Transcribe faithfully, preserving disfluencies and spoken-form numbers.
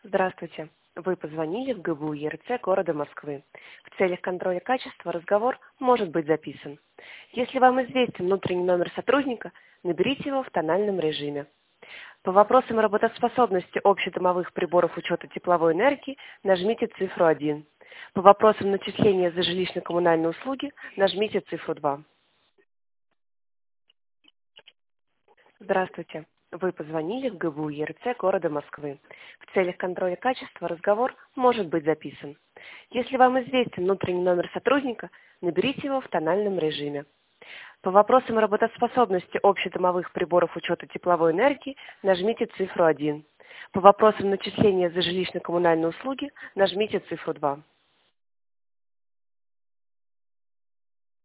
Здравствуйте. Вы позвонили в ГБУ ЕРЦ города Москвы. В целях контроля качества разговор может быть записан. Если вам известен внутренний номер сотрудника, наберите его в тональном режиме. По вопросам работоспособности общедомовых приборов учета тепловой энергии нажмите цифру один. По вопросам начисления за жилищно-коммунальные услуги нажмите цифру два. Здравствуйте. Вы позвонили в ГБУ ЕРЦ города Москвы. В целях контроля качества разговор может быть записан. Если вам известен внутренний номер сотрудника, наберите его в тональном режиме. По вопросам работоспособности общедомовых приборов учета тепловой энергии нажмите цифру один. По вопросам начисления за жилищно-коммунальные услуги нажмите цифру два.